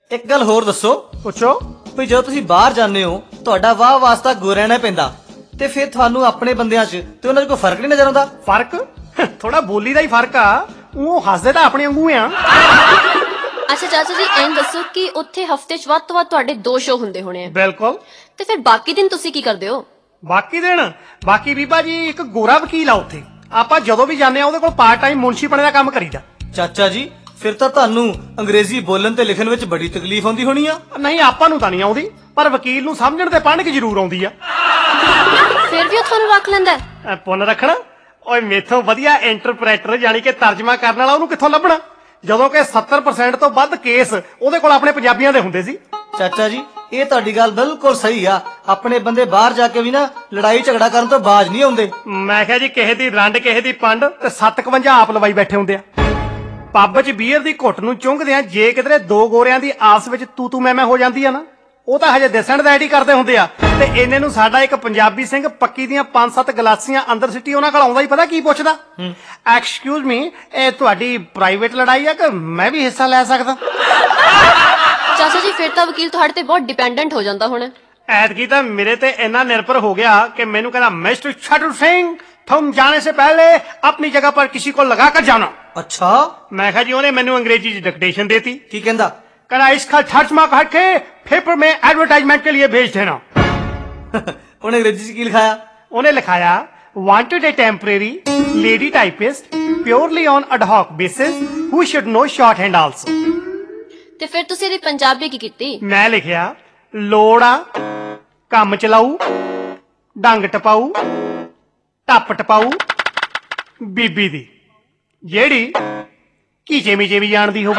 ਇੱਕ ਗੱਲ ਹੋਰ ਦੱਸੋ। ਪੁੱਛੋ। ਵੀ ਜਦੋਂ ਤੁਸੀਂ ਬਾਹਰ ਜਾਂਦੇ ਹੋ ਤੁਹਾਡਾ ਵਾਹ ਵਾਸਤਾ ਗੋਰਿਆਂ ਨਾਲ ਪੈਂਦਾ ਤੇ ਫਿਰ ਤੁਹਾਨੂੰ ਆਪਣੇ ਬੰਦਿਆਂ 'ਚ ਤੇ ਉਹਨਾਂ 'ਚ ਕੋਈ ਫਰਕ ਨਹੀਂ ਨਜ਼ਰ ਆਉਂਦਾ? ਫਰਕ ਥੋੜਾ ਬੋਲੀ ਦਾ ਹੀ ਫਰਕ ਆ। ਉਹ ਹੱਸਦੇ ਤਾਂ ਆਪਣੇ ਵਾਂਗੂ ਆ। ਅੱਛਾ ਚਾਚਾ ਜੀ ਐਂ ਦੱਸੋ ਕਿ ਉੱਥੇ ਹਫਤੇ 'ਚ ਵੱਧ ਤੋਂ ਵੱਧ ਤੁਹਾਡੇ 2 ਸ਼ੋਅ ਹੁੰਦੇ ਹੋਣੇ ਆ? ਬਿਲਕੁਲ। ਤੇ ਫਿਰ ਬਾਕੀ ਦਿਨ ਤੁਸੀਂ ਕੀ ਕਰਦੇ ਹੋ? ਬਾਕੀ ਬੀਬਾ ਜੀ ਇੱਕ ਗੋਰਾ ਵਕੀਲ ਆ ਉੱਥੇ। ਆਪਾਂ ਜਦੋਂ ਵੀ ਜਾਂਦੇ ਆ ਉਹਦੇ ਕੋਲ ਪਾਰਟ ਟਾਈਮ ਮੁਨਸ਼ੀ ਬਣੇ ਦਾ ਕੰਮ ਕਰੀਦਾ। ਚਾਚਾ ਜੀ ਫਿਰ ਤਾਂ ਤੁਹਾਨੂੰ ਅੰਗਰੇਜ਼ੀ ਬੋਲਣ ਤੇ ਲਿਖਣ ਵਿੱਚ ਬੜੀ ਤਕਲੀਫ ਆਉਂਦੀ ਹੋਣੀ ਆ। ਨਹੀਂ ਆਪਾਂ ਨੂੰ ਤਾਂ ਨਹੀਂ ਆਉਂਦੀ, ਪਰ ਵਕੀਲ ਨੂੰ ਸਮਝਣ ਤੇ ਪੜ੍ਹਨ 'ਚ ਜ਼ਰੂਰ ਆਉਂਦੀ ਆ। ਫਿਰ ਵੀ ਉਹ ਤੁਹਾਨੂੰ ਰੱਖ ਲੈਂਦਾ? ਪੁੰਨ ਰੱਖਣਾ? ਓਏ ਮੇਥੋਂ ਵਧੀਆ ਇੰਟਰਪ੍ਰੇਟਰ ਯਾਨੀ ਕਿ ਤਰਜਮਾ ਕਰਨ ਵਾਲਾ ਉਹਨੂੰ ਕਿੱਥੋਂ ਲੱਭਣਾ, ਜਦੋਂ ਕਿ 70% ਤੋਂ ਵੱਧ ਕੇਸ ਉਹਦੇ ਕੋਲ ਆਪਣੇ ਪੰਜਾਬੀਆਂ ਦੇ ਹੁੰਦੇ ਸੀ। ਚਾਚਾ ਜੀ ਇਹ ਤੁਹਾਡੀ ਗੱਲ ਬਿਲਕੁਲ ਸਹੀ ਆ। ਆਪਣੇ ਬੰਦੇ ਬਾਹਰ ਜਾ ਕੇ ਵੀ ਨਾ ਲੜਾਈ ਝਗੜਾ ਕਰਨ ਤੋਂ ਬਾਜ਼ ਨਹੀਂ ਆਉਂਦੇ। ਮੈਂ ਕਿਹਾ ਜੀ ਕਿਸੇ ਦੀ ਰੰਡ ਕਿਸੇ ਦੀ ਪੰਡ ਤੇ 57 ਆਪ ਲਵਾਈ ਬੈਠੇ ਹੁੰਦੇ ਆ। ਪੱਬ 'ਚ ਬੀਅਰ ਦੀ ਘੁੱਟ ਨੂੰ ਚੁੰਘਦੇ ਆ, ਜੇ ਕਿਧਰੇ ਦੋ ਗੋਰਿਆਂ ਦੀ ਆਪਸ ਵਿੱਚ ਤੂੰ ਮੈਂ ਹੋ ਜਾਂਦੀ ਆ ਨਾ, ਉਹ ਤਾਂ ਹਜੇ ਦਿਸਣ ਦਾ ਐਡੀ ਕਰਦੇ ਹੁੰਦੇ ਆ। ਤੇ ਇਹਨੇ ਨੂੰ ਸਾਡਾ ਇੱਕ ਪੰਜਾਬੀ ਸਿੰਘ ਪੱਕੀ ਦੀਆਂ 5-7 ਗਲਾਸੀਆਂ ਅੰਦਰ ਸਿੱਟੀ ਉਹਨਾਂ ਕੋਲ ਆਉਂਦਾ ਹੀ ਪਤਾ ਕੀ ਪੁੱਛਦਾ, ਐਕਸਕਿਊਜ਼ ਮੀ ਇਹ ਤੁਹਾਡੀ ਪ੍ਰਾਈਵੇਟ ਲੜਾਈ ਆ ਕਿ ਮੈਂ ਵੀ ਹਿੱਸਾ ਲੈ ਸਕਦਾ? ਚਾਚਾ ਜੀ ਫਿਰ ਤਾਂ ਵਕੀਲ ਤੁਹਾਡੇ ਤੇ ਬਹੁਤ ਡਿਪੈਂਡੈਂਟ ਹੋ ਜਾਂਦਾ ਹੁਣ। ਐਤਕੀ ਤਾਂ ਮੇਰੇ ਤੇ ਇੰਨਾ ਨਿਰਭਰ ਹੋ ਗਿਆ ਕਿ ਮੈਨੂੰ ਕਹਿੰਦਾ ਮਿਸਟਰ ਛੱਟੂ ਸਿੰਘ तुम जाने से पहले अपनी जगह पर किसी को लगा कर जाना। अच्छा? मैं कहा जी उन्हें मैंने अंग्रेजी डिक्टेशन देती। की कहंदा? कहना इसका तर्जमा काट के पेपर में एडवर्टाइजमेंट के लिए भेज देना। उन्हें अंग्रेजी की लिखाया? उन्हें लिखाया wanted a temporary lady typist purely on ad hoc basis who should know shorthand also। ਤੇ ਫਿਰ ਤੁਸੀਂ ਇਹਦੀ ਪੰਜਾਬੀ ਕੀ ਕੀਤੀ? ਮੈਂ ਲਿਖਿਆ ਲੋੜ ਆ ਕੰਮ ਚਲਾਊ ਡੰਗ ਟਪਾਊ ਟੱਪ ਟਪਾਊ ਬੀਬੀ ਦੀ ਜਿਹੜੀ ਕੀਚੇ ਮੀਚੇ ਵੀ ਜਾਣਦੀ ਹੋਵੇ।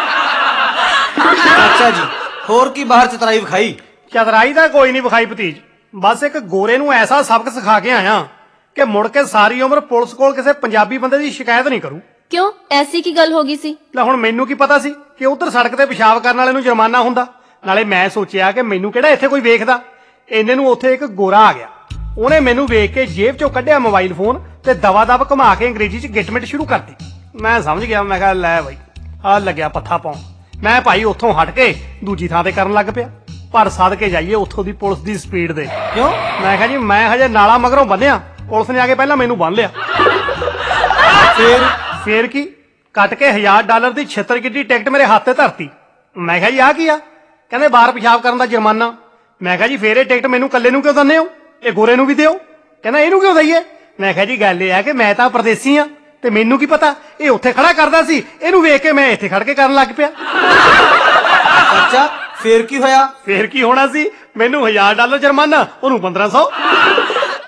ਅੱਛਾ ਜੀ ਹੋਰ ਕੀ ਬਾਹਰ ਚਤਰਾਈ ਵਿਖਾਈ? ਚਤਰਾਈ ਦਾ ਕੋਈ ਨਹੀਂ ਵਿਖਾਈ ਭਤੀਜ, ਬਸ ਇੱਕ ਗੋਰੇ ਨੂੰ ਐਸਾ ਸਬਕ ਸਿਖਾ ਕੇ ਆਇਆ ਕਿ ਮੁੜ ਕੇ ਸਾਰੀ ਉਮਰ ਪੁਲਿਸ ਕੋਲ ਕਿਸੇ ਪੰਜਾਬੀ ਬੰਦੇ ਦੀ ਸ਼ਿਕਾਇਤ ਨਹੀਂ ਕਰੂ। ਕਿਉਂ ਐਸੀ ਕੀ ਗੱਲ ਹੋ ਗਈ ਸੀ? ਲੈ ਹੁਣ ਮੈਨੂੰ ਕੀ ਪਤਾ ਸੀ ਕਿ ਉਧਰ ਸੜਕ ਤੇ ਪਿਸ਼ਾਬ ਕਰਨ ਵਾਲੇ ਨੂੰ ਜੁਰਮਾਨਾ ਹੁੰਦਾ। ਨਾਲੇ ਮੈਂ ਸੋਚਿਆ ਕਿ ਮੈਨੂੰ ਕਿਹੜਾ ਇੱਥੇ ਕੋਈ ਵੇਖਦਾ। ਇੰਨੇ ਨੂੰ ਉੱਥੇ ਇੱਕ ਗੋਰਾ ਆ ਗਿਆ। ਉਹਨੇ ਮੈਨੂੰ ਵੇਖ ਕੇ ਜੇਬ ਚੋਂ ਕੱਢਿਆ ਮੋਬਾਈਲ ਫੋਨ ਤੇ ਦਵਾ ਦਵ ਘੁਮਾ ਕੇ ਅੰਗਰੇਜ਼ੀ 'ਚ ਗਿਟਮਿਟ ਸ਼ੁਰੂ ਕਰਤੀ। ਮੈਂ ਸਮਝ ਗਿਆ, ਮੈਂ ਕਿਹਾ ਲੈ ਬਾਈ ਆ ਲੱਗਿਆ ਪੱਥਾ ਪਾਉਣ। ਮੈਂ ਭਾਈ ਉੱਥੋਂ ਹਟ ਕੇ ਦੂਜੀ ਥਾਂ ਤੇ ਕਰਨ ਲੱਗ ਪਿਆ। ਪਰ ਸਦਕੇ ਜਾਈਏ ਉੱਥੋਂ ਦੀ ਪੁਲਿਸ ਦੀ ਸਪੀਡ ਦੇ। ਕਿਉਂ? ਮੈਂ ਕਿਹਾ ਜੀ ਮੈਂ ਹਜੇ ਨਾਲਾ ਮਗਰੋਂ ਬੰਨਿਆ, ਪੁਲਿਸ ਨੇ ਆ ਕੇ ਪਹਿਲਾਂ ਮੈਨੂੰ ਬੰਨ ਲਿਆ। ਫੇਰ ਕੀ ਕੱਟ ਕੇ $1000 ਦੀ 76 ਕਿੱਡੀ ਟਿਕਟ ਮੇਰੇ ਹੱਥ ਤੇ ਧਰਤੀ। ਮੈਂ ਕਿਹਾ ਜੀ ਆਹ ਕੀ ਆ? ਕਹਿੰਦੇ ਬਾਹਰ ਪਿਸ਼ਾਬ ਕਰਨ ਦਾ ਜੁਰਮਾਨਾ। ਮੈਂ ਕਿਹਾ ਜੀ ਫੇਰ ਇਹ ਟਿਕਟ ਮੈਨੂੰ ਇਕੱਲੇ ਨੂੰ ਕਿਉਂ ਦਿੰਦੇ ਹੋ, ਇਹ ਗੋਰੇ ਨੂੰ ਵੀ ਦਿਓ। ਕਹਿੰਦਾ ਇਹਨੂੰ ਕਿਉਂ ਦਈਏ? ਮੈਂ ਕਿਹਾ ਜੀ ਗੱਲ ਇਹ ਆ ਕਿ ਮੈਂ ਤਾਂ ਪਰਦੇਸੀ ਆ ਤੇ ਮੈਨੂੰ ਕੀ ਪਤਾ ਇਹ ਉੱਥੇ ਖੜਾ ਕਰਦਾ ਸੀ, ਇਹਨੂੰ ਵੇਖ ਕੇ ਮੈਂ ਇੱਥੇ ਖੜ ਕੇ ਕਰਨ ਲੱਗ ਪਿਆ। ਅੱਛਾ ਫੇਰ ਕੀ ਹੋਇਆ? ਫੇਰ ਕੀ ਹੋਣਾ ਸੀ, ਮੈਨੂੰ $1000 ਜੁਰਮਾਨਾ, ਉਹਨੂੰ 1500।